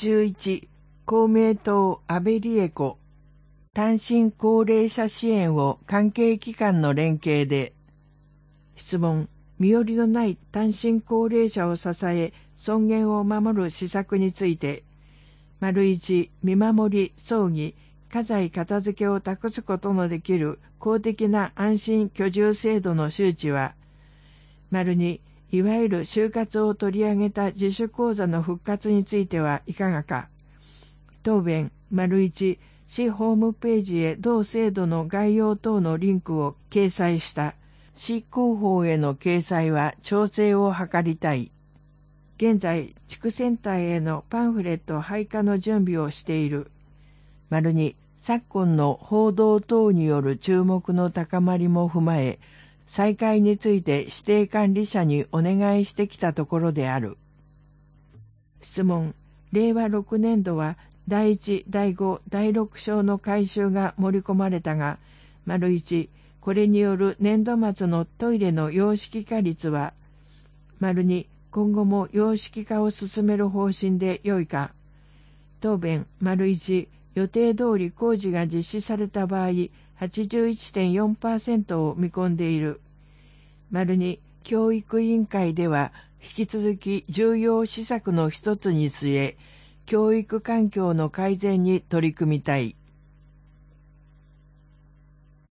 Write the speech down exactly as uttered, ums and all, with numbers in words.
じゅういち、公明党安倍理恵子、単身高齢者支援を関係機関の連携で。質問、身寄りのない単身高齢者を支え、尊厳を守る施策について、丸一、見守り、葬儀、家財片付けを託すことのできる公的な安心居住制度の周知は、丸二、いわゆる就活を取り上げた自主講座の復活についてはいかがか。答弁、丸一、市ホームページへ同制度の概要等のリンクを掲載した。市広報への掲載は調整を図りたい。現在、地区センターへのパンフレット配下の準備をしている。丸に、昨今の報道等による注目の高まりも踏まえ、再開について指定管理者にお願いしてきたところである。質問、れいわろくねんどはだいいち、だいご、だいろく章の改修が盛り込まれたが、丸いち、これによる年度末のトイレの洋式化率は、丸に、今後も洋式化を進める方針でよいか。答弁、丸いち、予定通り工事が実施された場合、はちじゅういってんよんパーセント を見込んでいる。丸に、教育委員会では、引き続き重要施策の一つに据え、教育環境の改善に取り組みたい。